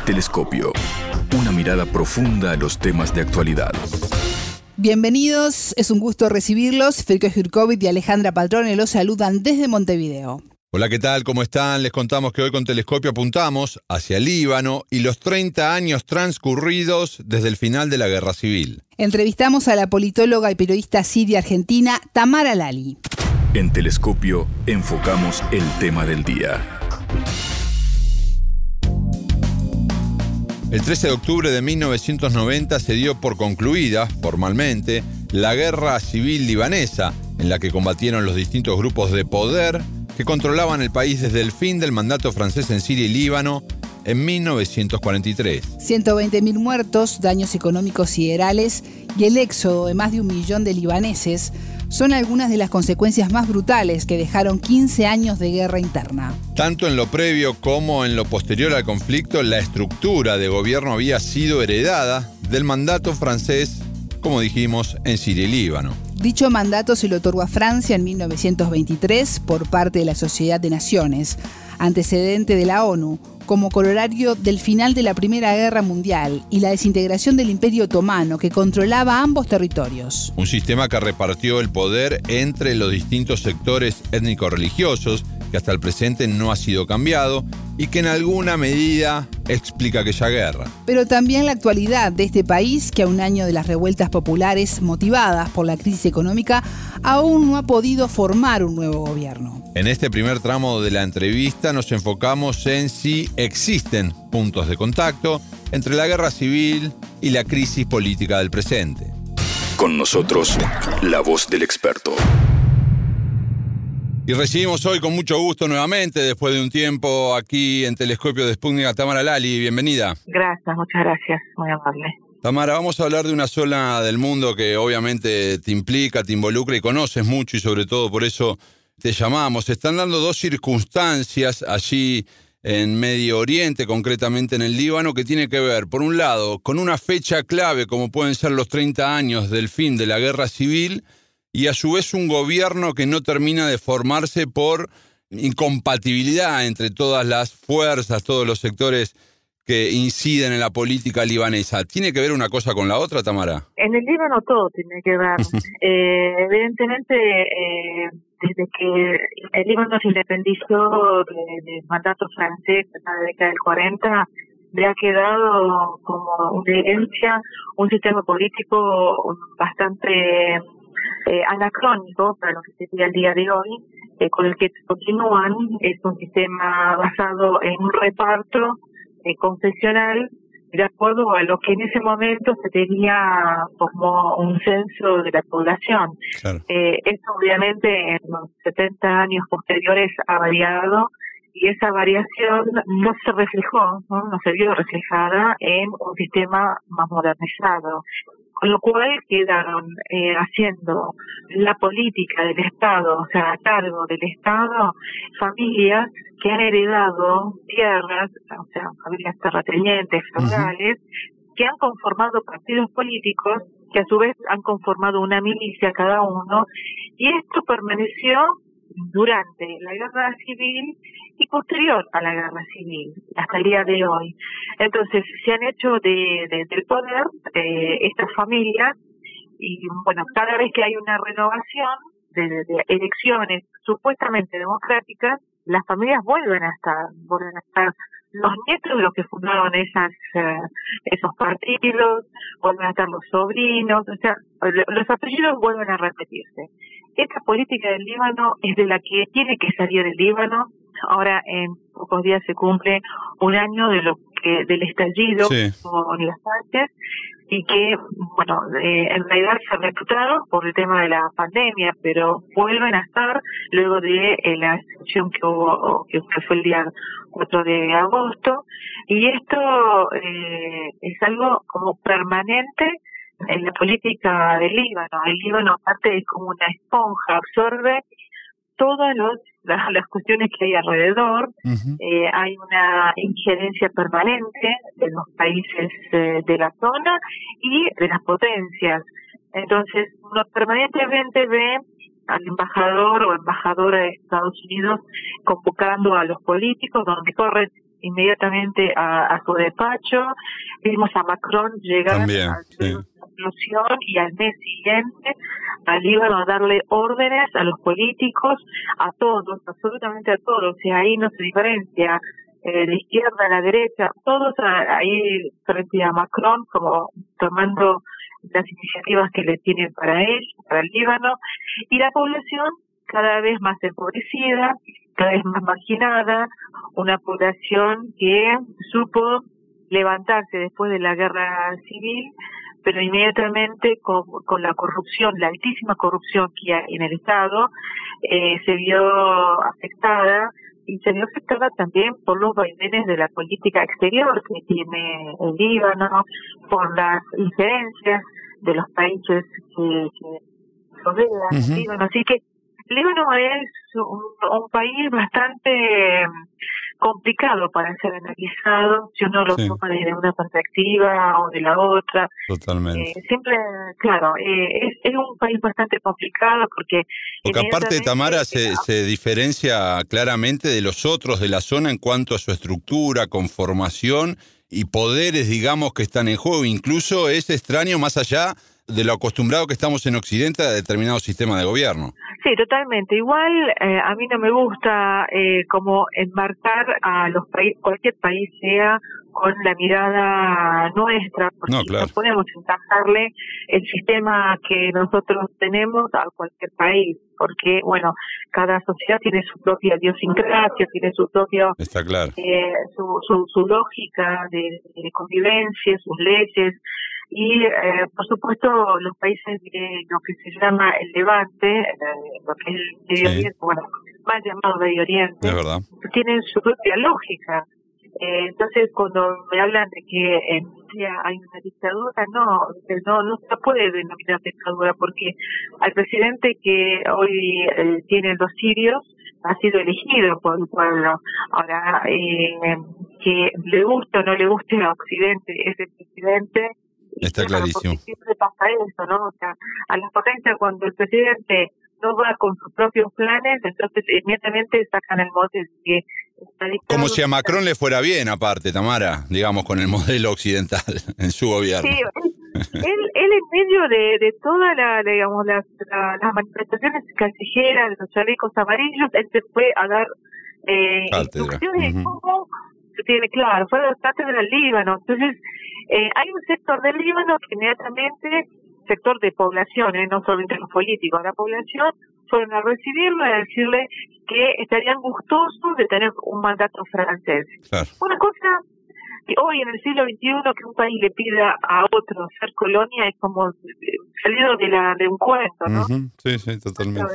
Telescopio. Una mirada profunda a los temas de actualidad. Bienvenidos, es un gusto recibirlos. Federico Jurkovic y Alejandra Patrone los saludan desde Montevideo. Hola, ¿qué tal? ¿Cómo están? Les contamos que hoy con Telescopio apuntamos hacia Líbano y los 30 años transcurridos desde el final de la Guerra Civil. Entrevistamos a la politóloga y periodista siria-argentina Tamara Lali. En Telescopio enfocamos el tema del día. El 13 de octubre de 1990 se dio por concluida, formalmente, la Guerra Civil libanesa, en la que combatieron los distintos grupos de poder que controlaban el país desde el fin del mandato francés en Siria y Líbano en 1943. 120.000 muertos, daños económicos siderales y el éxodo de más de 1 millón de libaneses son algunas de las consecuencias más brutales que dejaron 15 años de guerra interna. Tanto en lo previo como en lo posterior al conflicto, la estructura de gobierno había sido heredada del mandato francés, como dijimos, en Siria y Líbano. Dicho mandato se le otorgó a Francia en 1923 por parte de la Sociedad de Naciones, antecedente de la ONU, como corolario del final de la Primera Guerra Mundial y la desintegración del Imperio Otomano, que controlaba ambos territorios. Un sistema que repartió el poder entre los distintos sectores étnico-religiosos, que hasta el presente no ha sido cambiado y que en alguna medida explica aquella guerra. Pero también la actualidad de este país, que a un año de las revueltas populares motivadas por la crisis económica, aún no ha podido formar un nuevo gobierno. En este primer tramo de la entrevista nos enfocamos en si existen puntos de contacto entre la guerra civil y la crisis política del presente. Con nosotros, la voz del experto. Y recibimos hoy con mucho gusto nuevamente, después de un tiempo aquí en Telescopio de Sputnik, a Tamara Lali. Bienvenida. Gracias, muchas gracias, muy amable. Tamara, vamos a hablar de una zona del mundo que obviamente te implica, te involucra y conoces mucho y sobre todo por eso te llamamos. Se están dando dos circunstancias allí en Medio Oriente, concretamente en el Líbano, que tiene que ver, por un lado, con una fecha clave como pueden ser los 30 años del fin de la Guerra Civil y a su vez un gobierno que no termina de formarse por incompatibilidad entre todas las fuerzas, todos los sectores que inciden en la política libanesa. ¿Tiene que ver una cosa con la otra, Tamara? En el Líbano todo tiene que ver. Evidentemente, desde que el Líbano se independizó del mandato francés en la década del 40, le ha quedado como una herencia un sistema político bastante anacrónico para lo que sería el día de hoy, con el que continúan. Es un sistema basado en un reparto confesional de acuerdo a lo que en ese momento se tenía como un censo de la población. Claro. Esto obviamente en los 70 años posteriores ha variado y esa variación no se reflejó, no se vio reflejada en un sistema más modernizado. Con lo cual quedaron haciendo la política del Estado, o sea, a cargo del Estado, familias que han heredado tierras, o sea, familias terratenientes, feudales, que han conformado partidos políticos, que a su vez han conformado una milicia cada uno, y esto permaneció durante la Guerra Civil y posterior a la Guerra Civil, hasta el día de hoy. Entonces, se han hecho del poder estas familias y, bueno, cada vez que hay una renovación de elecciones supuestamente democráticas, las familias vuelven a estar los nietos de los que fundaron esos partidos, vuelven a estar los sobrinos, o sea, los apellidos vuelven a repetirse. Esta política del Líbano es de la que tiene que salir el Líbano. Ahora en pocos días se cumple un año del estallido con las partes y que, bueno, en realidad se reclutaron por el tema de la pandemia, pero vuelven a estar luego de la excepción que hubo, que fue el día 4 de agosto, y esto es algo como permanente en la política del Líbano. El Líbano, aparte, es como una esponja, absorbe todas las cuestiones que hay alrededor. Hay una injerencia permanente de los países de la zona y de las potencias. Entonces, uno permanentemente ve al embajador o embajadora de Estados Unidos convocando a los políticos, donde corren inmediatamente a su despacho. Vimos a Macron llegar También, a sí. una explosión y al mes siguiente al Líbano a darle órdenes a los políticos, a todos, absolutamente a todos. O sea, ahí no se diferencia de izquierda a la derecha, todos ahí frente a Macron, como tomando las iniciativas que le tienen para él, para el Líbano, y la población cada vez más empobrecida, cada vez más marginada, una población que supo levantarse después de la guerra civil, pero inmediatamente con la corrupción, la altísima corrupción que hay en el Estado, se vio afectada, y se vio afectada también por los vaivenes de la política exterior que tiene el Líbano, por las injerencias de los países que rodean el Líbano. Así que el Líbano es un país bastante complicado para ser analizado si uno lo toma desde una perspectiva o de la otra. Totalmente. Siempre, claro, es un país bastante complicado porque aparte, Tamara, se diferencia claramente de los otros de la zona en cuanto a su estructura, conformación y poderes, digamos, que están en juego. Incluso es extraño más allá de lo acostumbrado que estamos en Occidente a determinado sistema de gobierno. Sí, totalmente. Igual a mí no me gusta como enmarcar a los países, cualquier país sea con la mirada nuestra, porque No, claro. no podemos encajarle el sistema que nosotros tenemos a cualquier país, porque, bueno, cada sociedad tiene su propia idiosincrasia, tiene su propio, está claro, su lógica de convivencia, sus leyes. Y, por supuesto, los países de lo que se llama el Levante, lo que es el Medio Oriente, bueno, más llamado Medio Oriente, es verdad, tienen su propia lógica. Entonces, cuando me hablan de que en Siria hay una dictadura, no se puede denominar dictadura, porque al presidente que hoy tienen los sirios ha sido elegido por el pueblo. Ahora, que le guste o no le guste a Occidente ese presidente, está clarísimo. Porque siempre pasa eso, ¿no? O sea, a las potencias, cuando el presidente no va con sus propios planes, entonces inmediatamente sacan el mote de que está dictado. Como si a Macron le fuera bien, aparte, Tamara, digamos, con el modelo occidental en su gobierno. Sí, él en medio de todas las manifestaciones callejeras de los chalecos amarillos, él se fue a dar instrucciones de cómo se tiene, claro, fue a dar cátedra al Líbano. Entonces, hay un sector del Líbano que inmediatamente, sector de población, no solamente los políticos, la población, fueron a recibirlo y a decirle que estarían gustosos de tener un mandato francés. Claro. Una cosa que hoy en el siglo XXI que un país le pida a otro ser colonia es como salido de un cuento, ¿no? Sí, totalmente.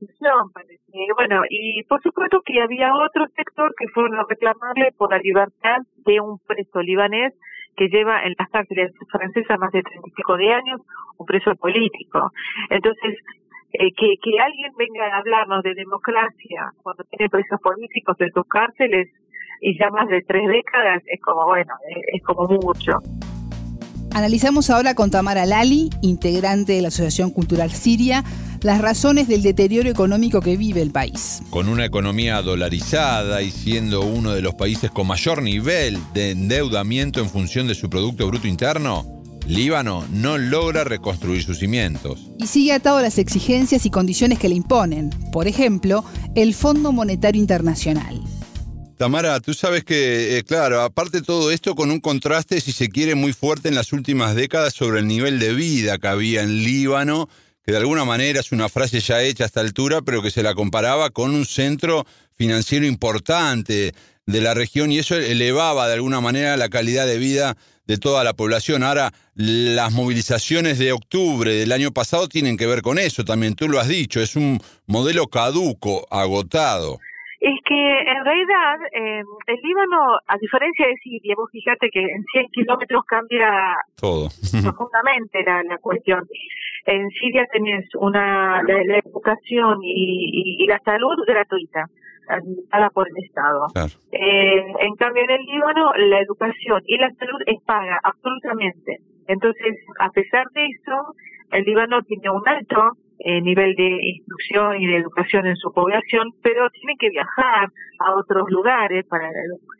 Bueno, y por supuesto que había otro sector que fueron a reclamarle por la libertad de un preso libanés que lleva en las cárceles francesas más de 35 de años, un preso político. Entonces, que alguien venga a hablarnos de democracia cuando tiene presos políticos en sus cárceles y ya más de 3 décadas, es como, bueno, es como mucho. Analizamos ahora con Tamara Lali, integrante de la Asociación Cultural Siria, las razones del deterioro económico que vive el país. Con una economía dolarizada y siendo uno de los países con mayor nivel de endeudamiento en función de su Producto Bruto Interno, Líbano no logra reconstruir sus cimientos. Y sigue atado a las exigencias y condiciones que le imponen. Por ejemplo, el Fondo Monetario Internacional. Tamara, tú sabes que, claro, aparte de todo esto, con un contraste, si se quiere, muy fuerte en las últimas décadas sobre el nivel de vida que había en Líbano, que de alguna manera es una frase ya hecha a esta altura, pero que se la comparaba con un centro financiero importante de la región, y eso elevaba de alguna manera la calidad de vida de toda la población. Ahora, las movilizaciones de octubre del año pasado tienen que ver con eso también, tú lo has dicho, es un modelo caduco, agotado. Es que en realidad el Líbano, a diferencia de Siria, vos fíjate que en 100 kilómetros cambia todo profundamente la cuestión. En Siria tenés la educación y la salud gratuita, administrada por el Estado. Claro. En cambio en el Líbano la educación y la salud es paga, absolutamente. Entonces, a pesar de eso, el Líbano tiene un alto nivel de instrucción y de educación en su población, pero tienen que viajar a otros lugares para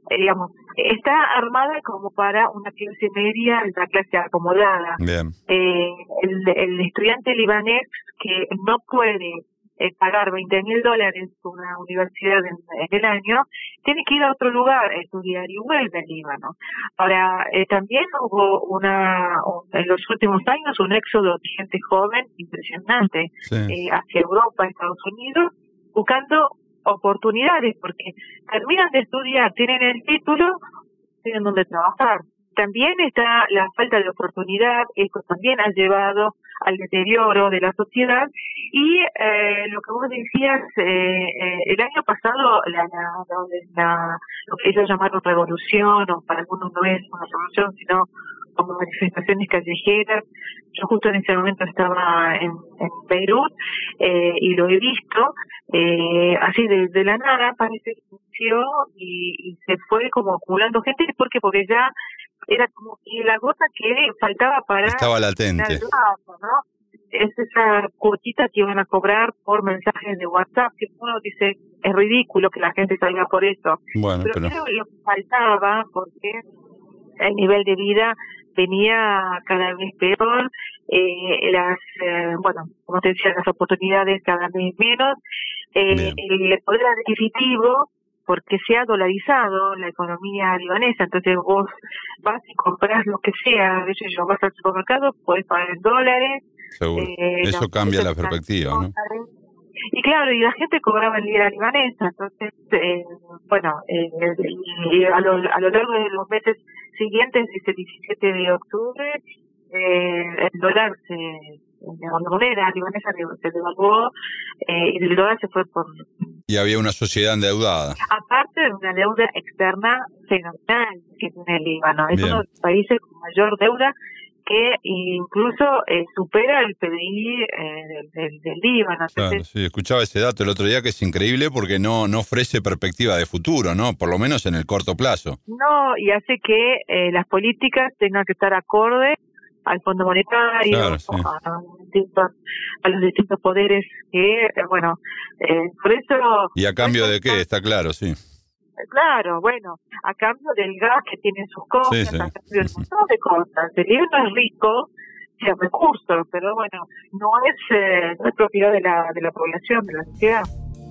digamos, está armada como para una clase media, una clase acomodada. Bien. El estudiante libanés que no puede pagar $20.000 por una universidad en el año, tiene que ir a otro lugar a estudiar y vuelve al Líbano. Ahora, también hubo en los últimos años un éxodo de gente joven impresionante hacia Europa, Estados Unidos, buscando oportunidades, porque terminan de estudiar, tienen el título, tienen donde trabajar. También está la falta de oportunidad, esto también ha llevado al deterioro de la sociedad, y lo que vos decías, el año pasado lo que ellos llamaron revolución, o para algunos no es una revolución, sino como manifestaciones callejeras. Yo justo en ese momento estaba en Beirut y lo he visto, así de la nada parece que inició y se fue como acumulando gente. ¿Por qué? Porque ya era como que la gota que faltaba para... Estaba latente. El vaso, ¿no? Es esa cuotita que iban a cobrar por mensajes de WhatsApp, que uno dice, es ridículo que la gente salga por eso. Bueno, pero creo que lo que faltaba, porque el nivel de vida venía cada vez peor, como te decía, las oportunidades cada vez menos, el poder adquisitivo, porque se ha dolarizado la economía libanesa. Entonces vos vas y compras lo que sea, de hecho vas al supermercado, podés pagar en dólares. Seguro. Eso cambia la perspectiva, ¿no? Y claro, y la gente cobraba en lira libanesa. Entonces, y a lo largo de los meses siguientes, desde el 17 de octubre, el dólar la moneda libanesa se devaluó, y el dólar se fue por... Y había una sociedad endeudada. Aparte de una deuda externa fenomenal que tiene el Líbano. Es uno de los países con mayor deuda, que incluso supera el PBI del Líbano. Entonces, claro, sí, escuchaba ese dato el otro día, que es increíble porque no ofrece perspectiva de futuro, ¿no? Por lo menos en el corto plazo. No, y hace que las políticas tengan que estar acorde al Fondo Monetario, claro, sí, a los distintos poderes que, por eso... ¿Y a cambio de qué? Está claro, sí. Claro, a cambio del gas que tiene sus cosas, sí. a cambio de un montón de cosas. El Líbano es rico en recursos, pero no es propiedad de la población, de la sociedad.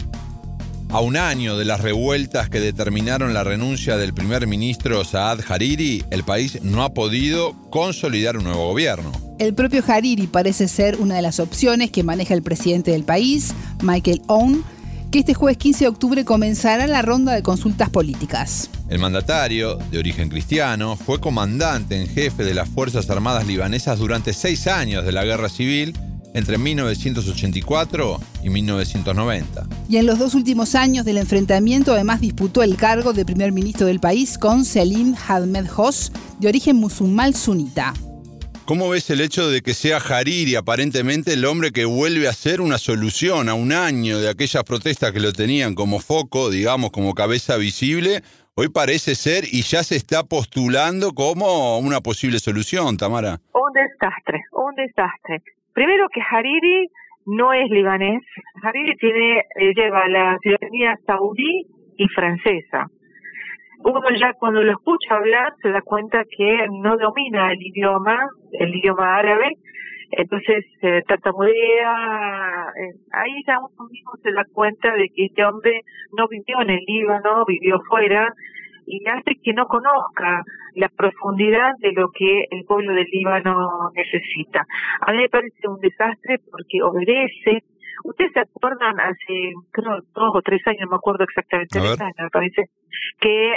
A un año de las revueltas que determinaron la renuncia del primer ministro Saad Hariri, el país no ha podido consolidar un nuevo gobierno. El propio Hariri parece ser una de las opciones que maneja el presidente del país, Michael Aoun, que este jueves 15 de octubre comenzará la ronda de consultas políticas. El mandatario, de origen cristiano, fue comandante en jefe de las Fuerzas Armadas libanesas durante 6 años de la guerra civil, entre 1984 y 1990. Y en los 2 últimos años del enfrentamiento además disputó el cargo de primer ministro del país con Selim Ahmed Hos, de origen musulmán sunita. ¿Cómo ves el hecho de que sea Hariri aparentemente el hombre que vuelve a ser una solución a un año de aquellas protestas que lo tenían como foco, digamos, como cabeza visible? Hoy parece ser y ya se está postulando como una posible solución, Tamara. Un desastre. Primero que Hariri no es libanés. Hariri lleva la ciudadanía saudí y francesa. Uno ya cuando lo escucha hablar se da cuenta que no domina el idioma árabe, entonces tartamudea. Ahí ya uno mismo se da cuenta de que este hombre no vivió en el Líbano, vivió fuera, y hace que no conozca la profundidad de lo que el pueblo del Líbano necesita. A mí me parece un desastre porque obedece. Ustedes se acuerdan hace, creo, 2 o 3 años, no me acuerdo exactamente, 3 años me parece, que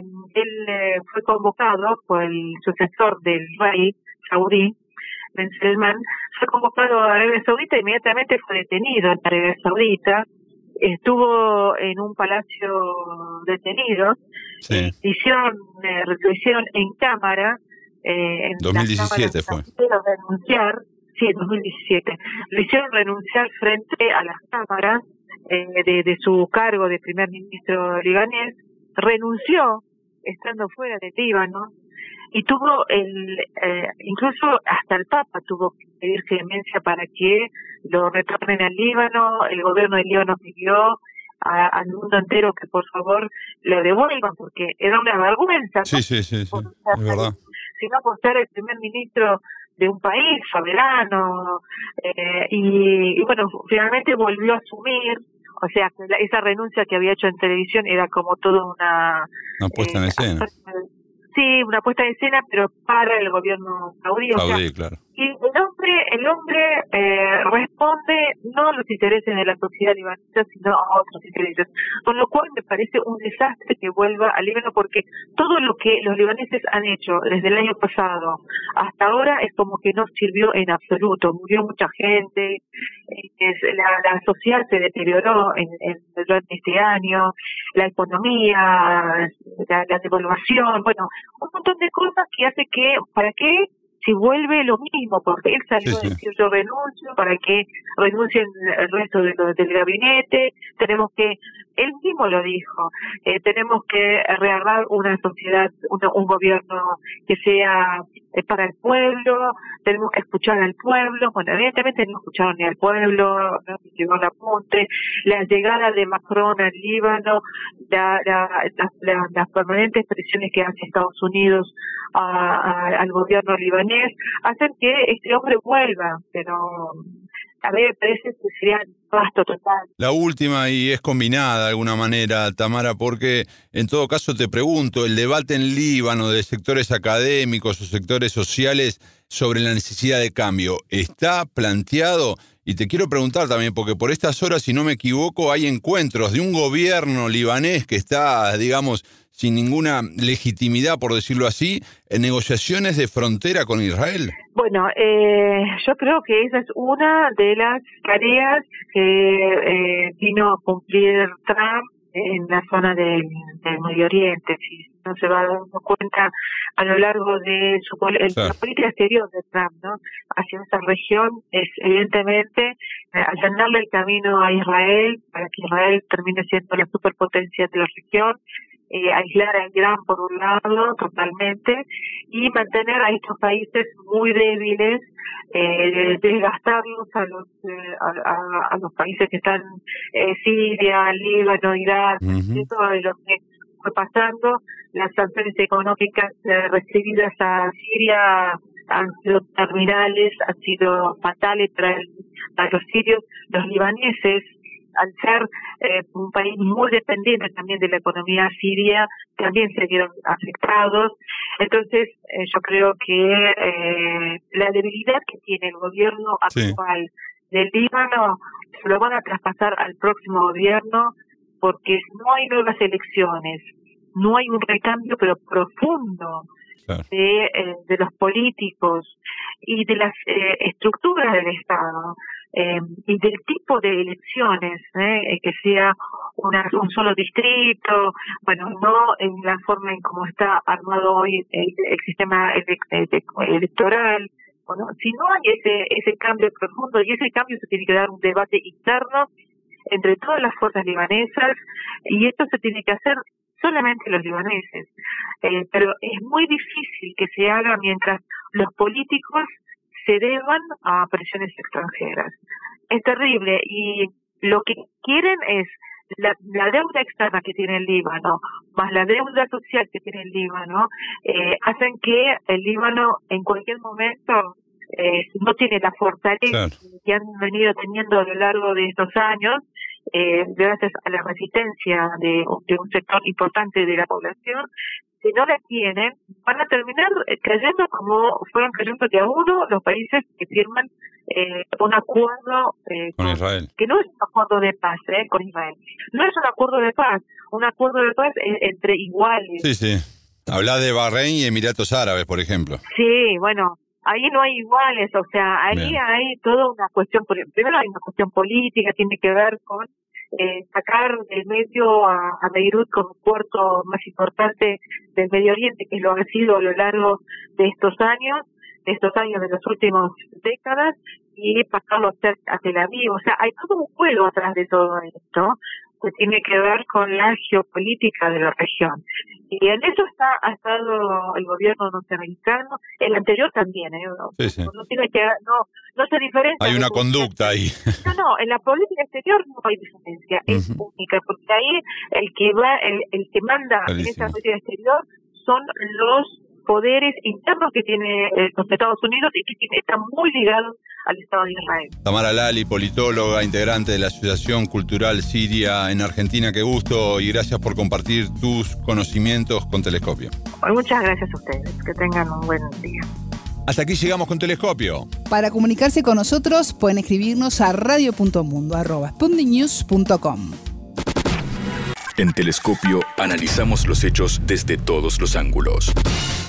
él fue convocado por el sucesor del rey saudí, Ben Salman, fue convocado a Arabia Saudita e inmediatamente fue detenido en Arabia Saudita. Estuvo en un palacio detenido, sí. Lo hicieron en cámara. En 2017 fue. Renunciar, sí, 2017. Lo hicieron renunciar frente a las cámaras de su cargo de primer ministro libanés. Renunció estando fuera de Líbano y tuvo incluso hasta el Papa tuvo que pedir clemencia para que lo retornen al Líbano. El gobierno del Líbano pidió al mundo entero que por favor lo devuelvan, porque era una vergüenza. Sí, sí, es verdad. Sino por ser el primer ministro de un país soberano, y bueno, finalmente volvió a asumir, o sea, esa renuncia que había hecho en televisión era como toda una puesta en escena. Sí, una puesta en escena, pero para el gobierno saudí. Saudí, claro. Y el hombre responde no a los intereses de la sociedad libanesa, sino a otros intereses. Con lo cual me parece un desastre que vuelva al Líbano, porque todo lo que los libaneses han hecho desde el año pasado hasta ahora es como que no sirvió en absoluto. Murió mucha gente, la sociedad se deterioró durante este año, la economía, la devaluación, bueno, un montón de cosas que hace que, ¿para qué? Si vuelve lo mismo, porque él salió a decir yo renuncio, para que renuncien el resto del gabinete, tenemos que, él mismo lo dijo, tenemos que rearmar una sociedad, un gobierno que sea para el pueblo, tenemos que escuchar al pueblo. Bueno, evidentemente no escucharon ni al pueblo, no llegó el apunte, la llegada de Macron al Líbano, las permanentes presiones que hace Estados Unidos al gobierno libanés, hacen que este hombre vuelva, pero a mí me parece que sería gasto total. La última, y es combinada de alguna manera, Tamara, porque en todo caso te pregunto, el debate en Líbano de sectores académicos o sectores sociales sobre la necesidad de cambio, ¿está planteado? Y te quiero preguntar también, porque por estas horas, si no me equivoco, hay encuentros de un gobierno libanés que está, digamos, sin ninguna legitimidad, por decirlo así, en negociaciones de frontera con Israel. Bueno, yo creo que esa es una de las tareas que vino a cumplir Trump en la zona del Medio Oriente. Si no se va dando cuenta a lo largo de la política exterior de Trump, ¿no?, hacia esa región, es evidentemente allanarle el camino a Israel para que Israel termine siendo la superpotencia de la región, aislar a Irán por un lado totalmente y mantener a estos países muy débiles, desgastarlos a los países que están Siria, Líbano, Irak, todo lo que fue pasando. Las sanciones económicas recibidas a Siria han sido terminales, han sido fatales para los sirios. Los libaneses, al ser un país muy dependiente también de la economía siria, también se vieron afectados. Entonces, yo creo que la debilidad que tiene el gobierno actual del Líbano se lo van a traspasar al próximo gobierno, porque no hay nuevas elecciones, no hay un recambio pero profundo de los políticos y de las estructuras del Estado, y del tipo de elecciones, que sea un solo distrito, bueno, no en la forma en cómo está armado hoy el sistema electoral. Bueno, si no hay ese cambio profundo, y ese cambio se tiene que dar un debate interno entre todas las fuerzas libanesas, y esto se tiene que hacer solamente los libaneses, pero es muy difícil que se haga mientras los políticos se deban a presiones extranjeras. Es terrible, y lo que quieren es la deuda externa que tiene el Líbano, más la deuda social que tiene el Líbano, hacen que el Líbano en cualquier momento no tiene la fortaleza que han venido teniendo a lo largo de estos años, gracias a la resistencia de un sector importante de la población. Si no la tienen, van a terminar cayendo como fueron cayendo de a uno los países que firman un acuerdo con Israel, que no es un acuerdo de paz con Israel, no es un acuerdo de paz, un acuerdo de paz entre iguales. Sí. Habla de Bahrein y Emiratos Árabes, por ejemplo. Sí, bueno, ahí no hay iguales, o sea, ahí hay toda una cuestión, primero hay una cuestión política, tiene que ver con sacar del medio a Beirut como puerto más importante del Medio Oriente, que lo ha sido a lo largo de estos años, de las últimas décadas, y pasarlo a Tel Aviv. O sea, hay todo un juego atrás de todo esto, que tiene que ver con la geopolítica de la región. Y en eso ha estado el gobierno norteamericano, el anterior también, Sí. No tiene que, no se diferencia. Hay una conducta ahí. No, en la política exterior no hay diferencia, es única, porque ahí el que manda en esa política exterior son los poderes internos que tiene los Estados Unidos y que están muy ligados al Estado de Israel. Tamara Lali, politóloga, integrante de la Asociación Cultural Siria en Argentina. Qué gusto y gracias por compartir tus conocimientos con Telescopio. Muchas gracias a ustedes. Que tengan un buen día. Hasta aquí llegamos con Telescopio. Para comunicarse con nosotros pueden escribirnos a radio.mundo@sputniknews.com. En Telescopio analizamos los hechos desde todos los ángulos.